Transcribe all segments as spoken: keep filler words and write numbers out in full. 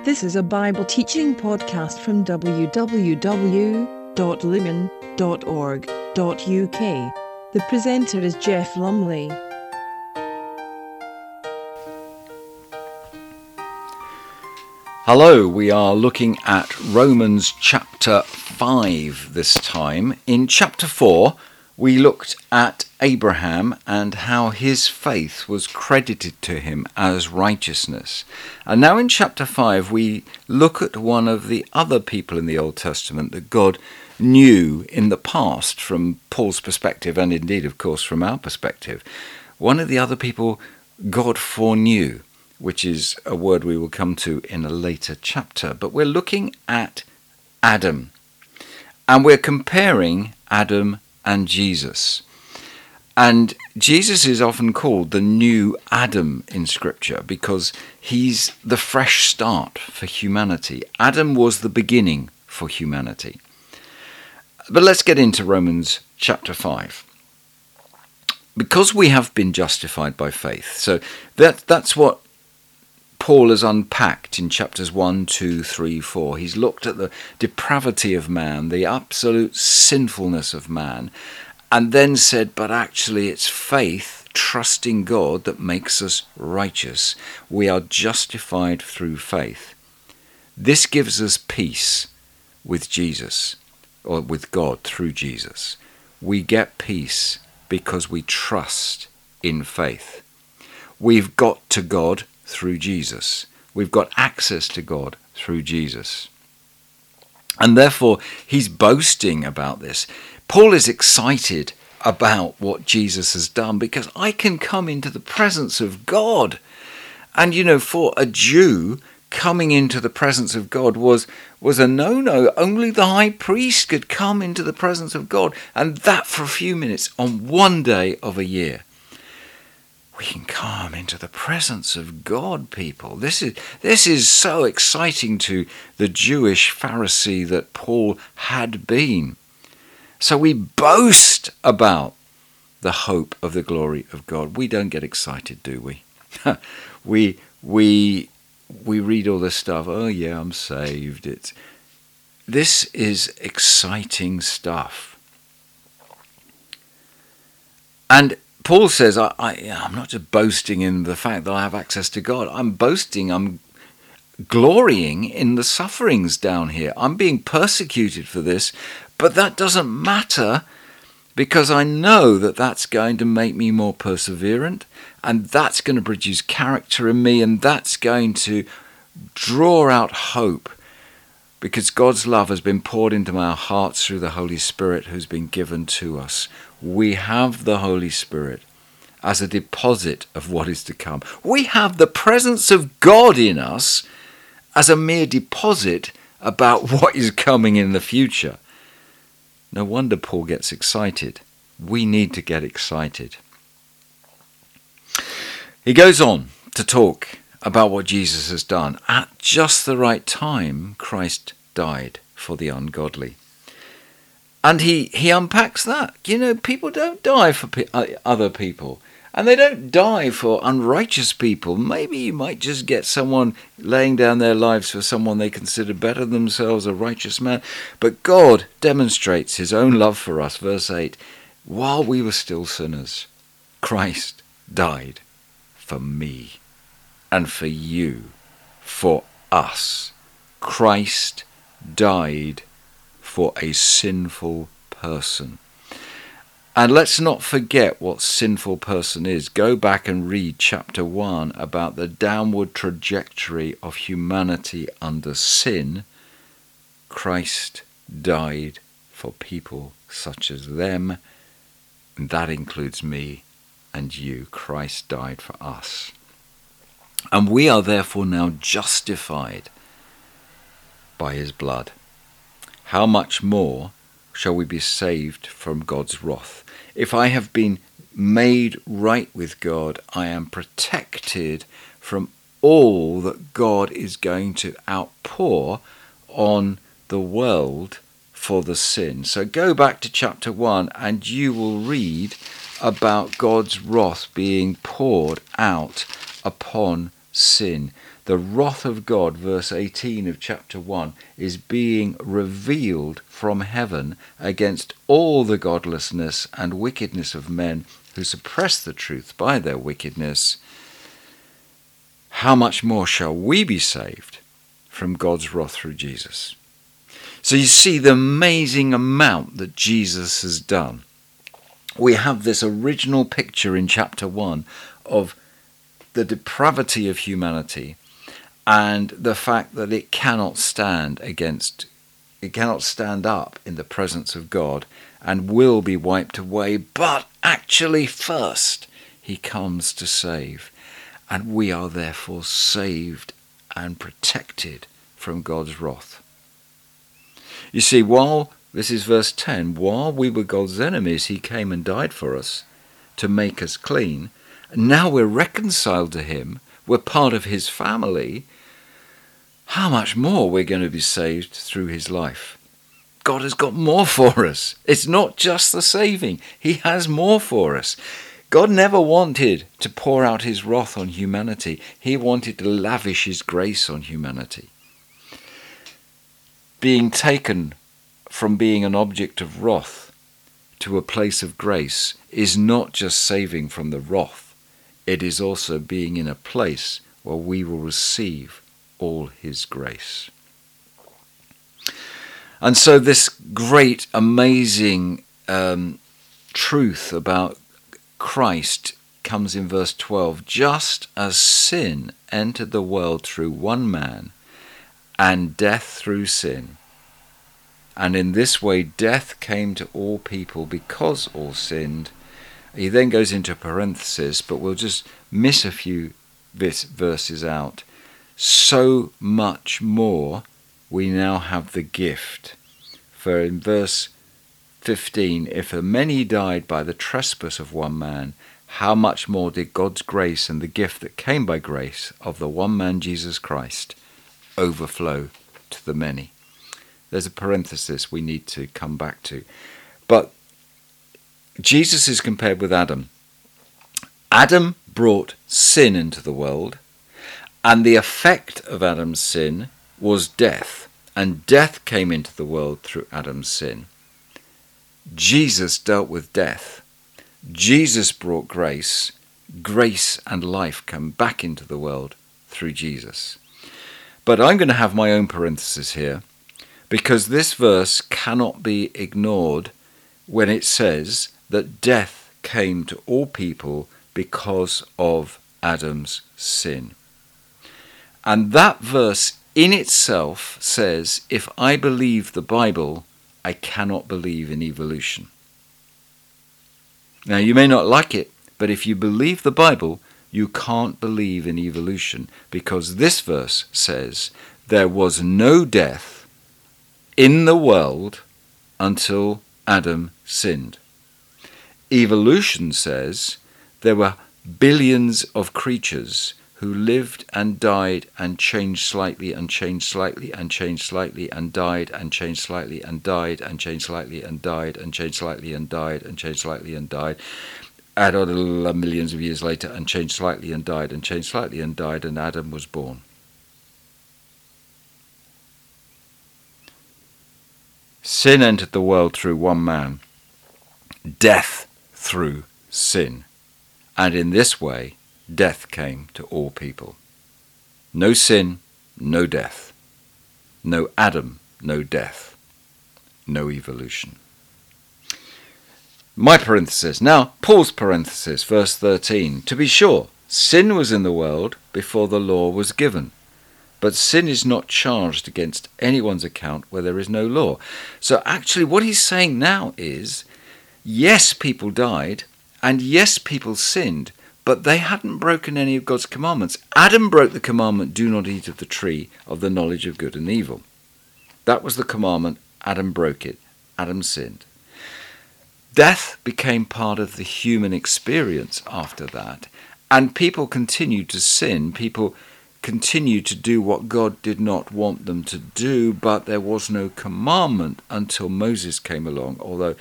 This is a Bible teaching podcast from w w w dot lumen dot org dot u k. The presenter is Jeff Lumley. Hello, we are looking at Romans chapter five this time. In chapter four, we looked at Abraham and how his faith was credited to him as righteousness. And now in chapter five, we look at one of the other people in the Old Testament that God knew in the past from Paul's perspective, and indeed, of course, from our perspective. One of the other people God foreknew, which is a word we will come to in a later chapter. But we're looking at Adam, and we're comparing Adam and Jesus. And Jesus is often called the new Adam in Scripture because he's the fresh start for humanity. Adam was the beginning for humanity. But let's get into Romans chapter five. Because we have been justified by faith. So that that's what Paul has unpacked in chapters one, two, three, four. He's looked at the depravity of man, the absolute sinfulness of man, and then said, but actually it's faith, trusting God, that makes us righteous. We are justified through faith. This gives us peace with Jesus, or with God through Jesus. We get peace because we trust in faith. We've got to God through Jesus. We've got access to God through Jesus. And therefore, he's boasting about this. Paul is excited about what Jesus has done because I can come into the presence of God. And, you know, for a Jew, coming into the presence of God was, was a no-no. Only the high priest could come into the presence of God. And that for a few minutes on one day of a year. We can come into the presence of God, people. This is this is so exciting to the Jewish Pharisee that Paul had been. So we boast about the hope of the glory of God. We don't get excited, do we? we we we read all this stuff. Oh yeah, I'm saved. It's this is exciting stuff. And Paul says, I, I, I'm not just boasting in the fact that I have access to God. I'm boasting, I'm glorying in the sufferings down here. I'm being persecuted for this, but that doesn't matter because I know that that's going to make me more perseverant, and that's going to produce character in me, and that's going to draw out hope because God's love has been poured into our hearts through the Holy Spirit who's been given to us. We have the Holy Spirit as a deposit of what is to come. We have the presence of God in us as a mere deposit about what is coming in the future. No wonder Paul gets excited. We need to get excited. He goes on to talk about what Jesus has done. At just the right time, Christ died for the ungodly. And he, he unpacks that. You know, people don't die for pe- other people. And they don't die for unrighteous people. Maybe you might just get someone laying down their lives for someone they consider better than themselves, a righteous man. But God demonstrates his own love for us. Verse eight, while we were still sinners, Christ died for me and for you, for us. Christ died for a sinful person. And let's not forget what sinful person is. Go back and read chapter one about the downward trajectory of humanity under sin. Christ died for people such as them. And that includes me and you. Christ died for us. And we are therefore now justified by his blood. How much more shall we be saved from God's wrath? If I have been made right with God, I am protected from all that God is going to outpour on the world for the sin. So go back to chapter one and you will read about God's wrath being poured out upon sin. the wrath of God, verse eighteen of chapter one, is being revealed from heaven against all the godlessness and wickedness of men who suppress the truth by their wickedness, how much more shall we be saved from God's wrath through Jesus? So you see the amazing amount that Jesus has done. We have this original picture in chapter one of the depravity of humanity and the fact that it cannot stand against, it cannot stand up in the presence of God and will be wiped away. But actually first he comes to save, and we are therefore saved and protected from God's wrath. You see, while, this is verse ten, while we were God's enemies, he came and died for us to make us clean. Now we're reconciled to him, we're part of his family. How much more we're going to be saved through his life? God has got more for us. It's not just the saving. He has more for us. God never wanted to pour out his wrath on humanity. He wanted to lavish his grace on humanity. Being taken from being an object of wrath to a place of grace is not just saving from the wrath. It is also being in a place where we will receive all his grace. And so this great, amazing um, truth about Christ comes in verse twelve. Just as sin entered the world through one man, and death through sin, and in this way death came to all people because all sinned. He then goes into parentheses, but we'll just miss a few verses out. So much more we now have the gift. For in verse fifteen, if a many died by the trespass of one man, how much more did God's grace and the gift that came by grace of the one man Jesus Christ overflow to the many? There's a parenthesis we need to come back to. But Jesus is compared with Adam. Adam brought sin into the world, and the effect of Adam's sin was death, and death came into the world through Adam's sin. Jesus dealt with death. Jesus brought grace. Grace and life come back into the world through Jesus. But I'm going to have my own parenthesis here, because this verse cannot be ignored when it says that death came to all people because of Adam's sin. And that verse in itself says, if I believe the Bible, I cannot believe in evolution. Now, you may not like it, but if you believe the Bible, you can't believe in evolution, because this verse says there was no death in the world until Adam sinned. Evolution says there were billions of creatures who lived and died and changed slightly and changed slightly and changed slightly and died and changed slightly and died and changed slightly and died and changed slightly and died and changed slightly and died, add on millions of years later, and changed slightly and died and changed slightly and died, and Adam was born. Sin entered the world through one man, death through sin, and in this way death came to all people. No sin, no death. No Adam, no death. No evolution. My parenthesis. Now, Paul's parenthesis, verse thirteen. To be sure, sin was in the world before the law was given, but sin is not charged against anyone's account where there is no law. So actually what he's saying now is, yes, people died, and yes, people sinned, but they hadn't broken any of God's commandments. Adam broke the commandment, do not eat of the tree of the knowledge of good and evil. That was the commandment. Adam broke it. Adam sinned. Death became part of the human experience after that, and people continued to sin. People continued to do what God did not want them to do, but there was no commandment until Moses came along, although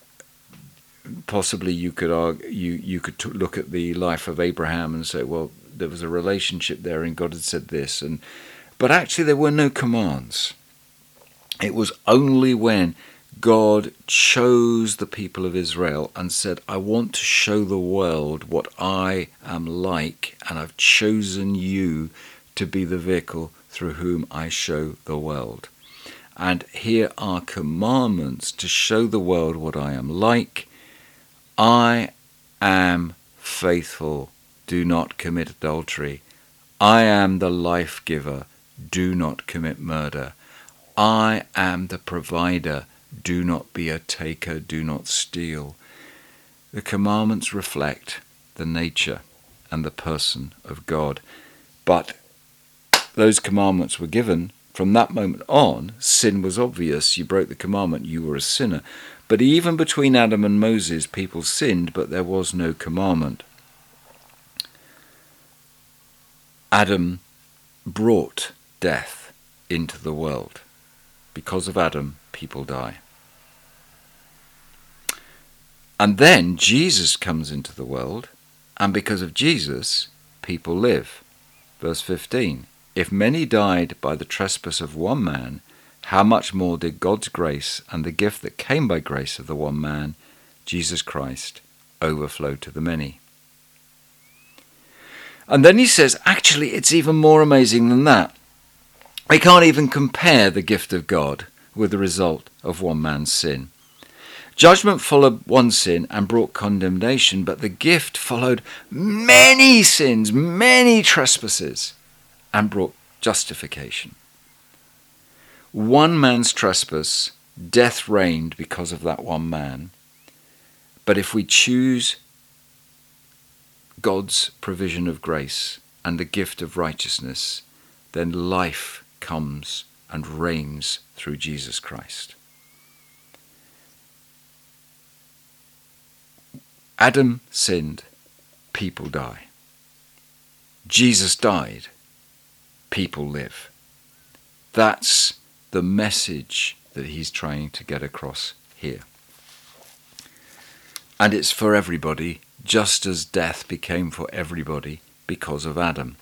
possibly you could argue, you, you could t- look at the life of Abraham and say, well, there was a relationship there and God had said this. And but actually there were no commands. It was only when God chose the people of Israel and said, I want to show the world what I am like, and I've chosen you to be the vehicle through whom I show the world. And here are commandments to show the world what I am like. I am faithful. Do not commit adultery. I am the life giver. Do not commit murder. I am the provider. Do not be a taker. Do not steal. The commandments reflect the nature and the person of God. But those commandments were given. From that moment on, sin was obvious. You broke the commandment, you were a sinner. But even between Adam and Moses, people sinned, but there was no commandment. Adam brought death into the world. Because of Adam, people die. And then Jesus comes into the world, and because of Jesus, people live. Verse fifteen. If many died by the trespass of one man, how much more did God's grace and the gift that came by grace of the one man, Jesus Christ, overflow to the many? And then he says, actually, it's even more amazing than that. We can't even compare the gift of God with the result of one man's sin. Judgment followed one sin and brought condemnation, but the gift followed many sins, many trespasses, and brought justification. One man's trespass, death reigned because of that one man. But if we choose God's provision of grace and the gift of righteousness, then life comes and reigns through Jesus Christ. Adam sinned, people die. Jesus died, people live. That's the message that he's trying to get across here. And it's for everybody, just as death became for everybody because of Adam.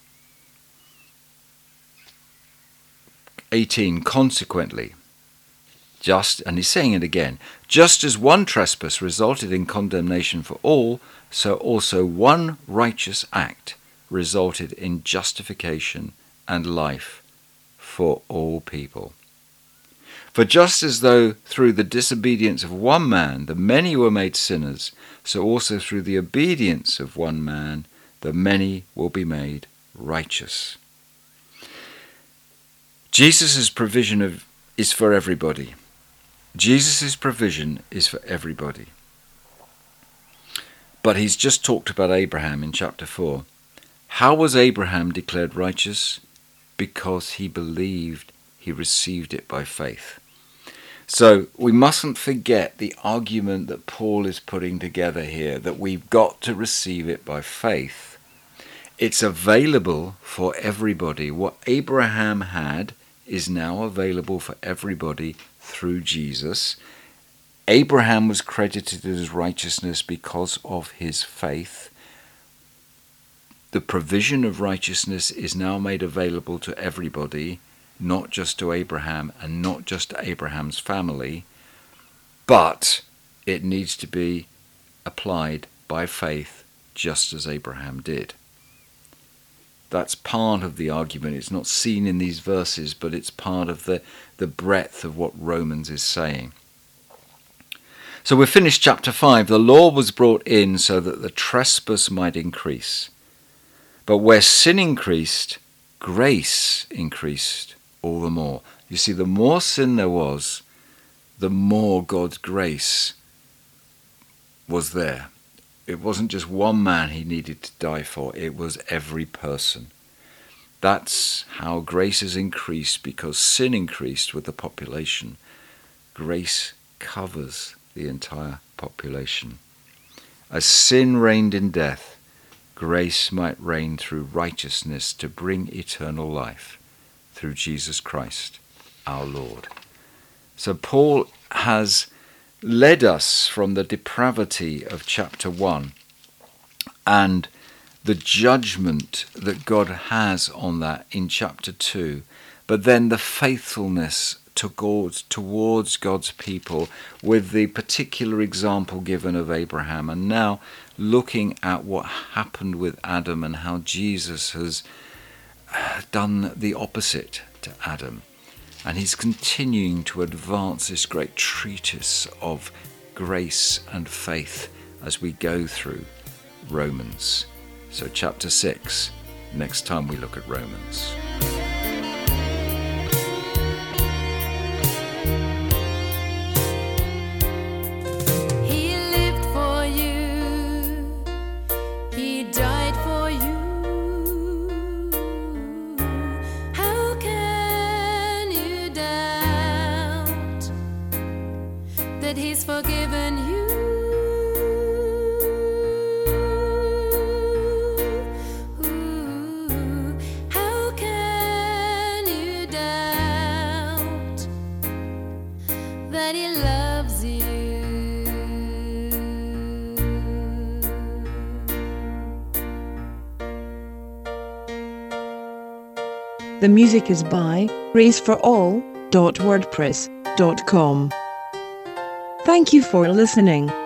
eighteen, consequently, just, and he's saying it again, just as one trespass resulted in condemnation for all, so also one righteous act resulted in justification and life for all people. For just as though through the disobedience of one man the many were made sinners, so also through the obedience of one man the many will be made righteous. Jesus' provision of, is for everybody. Jesus' provision is for everybody. But he's just talked about Abraham in chapter four. How was Abraham declared righteous? Because he believed, he received it by faith. So we mustn't forget the argument that Paul is putting together here, that we've got to receive it by faith. It's available for everybody. What Abraham had is now available for everybody through Jesus. Abraham was credited as righteousness because of his faith. The provision of righteousness is now made available to everybody, not just to Abraham and not just to Abraham's family, but it needs to be applied by faith just as Abraham did. That's part of the argument. It's not seen in these verses, but it's part of the, the breadth of what Romans is saying. So we've finished chapter five. The law was brought in so that the trespass might increase. But where sin increased, grace increased all the more. You see, the more sin there was, the more God's grace was there. It wasn't just one man he needed to die for, it was every person. That's how grace has increased, because sin increased with the population. Grace covers the entire population. As sin reigned in death, grace might reign through righteousness to bring eternal life through Jesus Christ, our Lord. So Paul has led us from the depravity of chapter one and the judgment that God has on that in chapter two, but then the faithfulness to God, towards God's people, with the particular example given of Abraham, and now looking at what happened with Adam and how Jesus has done the opposite to Adam. And he's continuing to advance this great treatise of grace and faith as we go through Romans. So chapter six, next time we look at Romans. He lived for you, he died for you. How can you doubt that he's forgiven you? That he loves you. The music is by grace for all dot wordpress dot com. Thank you for listening.